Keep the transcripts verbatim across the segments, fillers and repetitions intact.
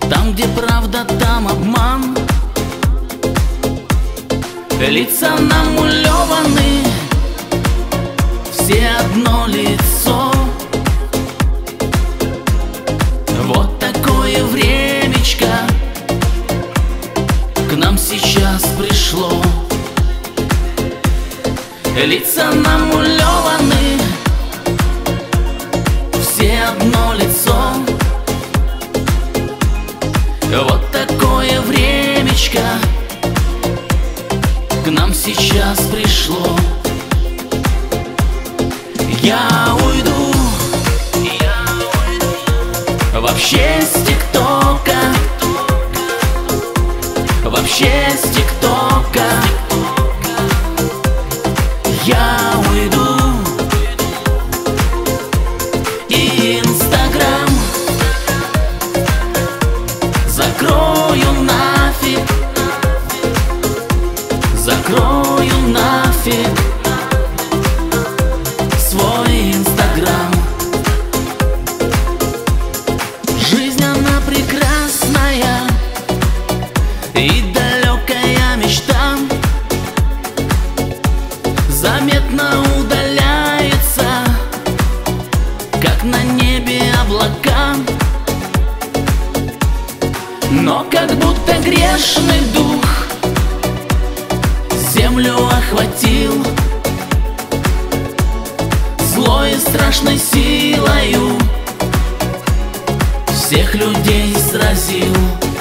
Там, где правда, там обман. Лица намалеваны, все одно лицо. Вот такое времечко к нам сейчас пришло. Лица намалеваны, все одно лицо. Вот такое времечко к нам сейчас пришло. Я уйду, я уйду вообще с ТикТока, вообще с ТикТока. Я уйду, и Инстаграм закрою нафиг, закрою нафиг свой Инстаграм. Жизнь она прекрасная и далекая мечта заметно удаляется, как на небе облака. Но как будто грешный дух землю охватил, злой и страшной силою всех людей сразил.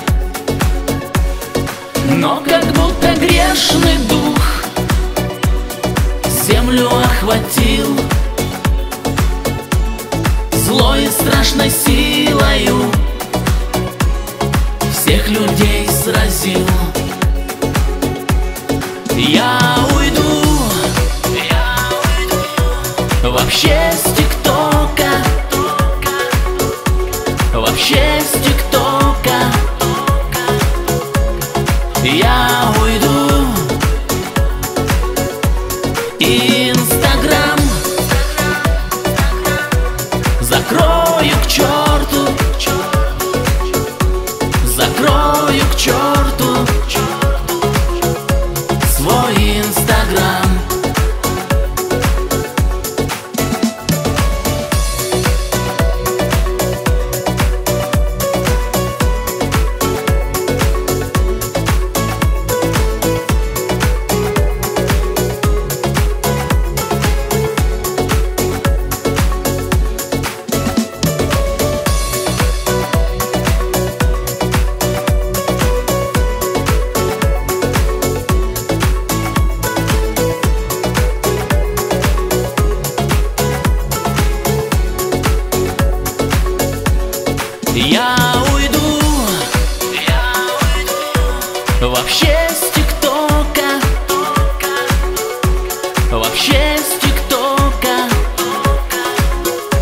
Но как будто грешный дух землю охватил, злой и страшной силою всех людей сразил. Я уйду, я уйду вообще с ТикТока, вообще с ТикТока. Я уйду, и Инстаграм закрою к черту, закрою к черту свой Инстаграм. Я уйду, я уйду вообще с ТикТока, вообще с ТикТока.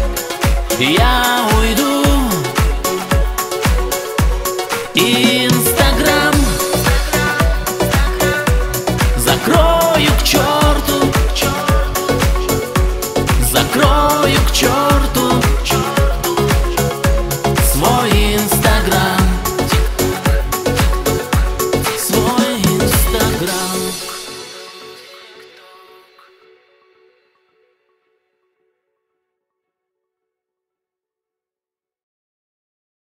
Я уйду, и Инстаграм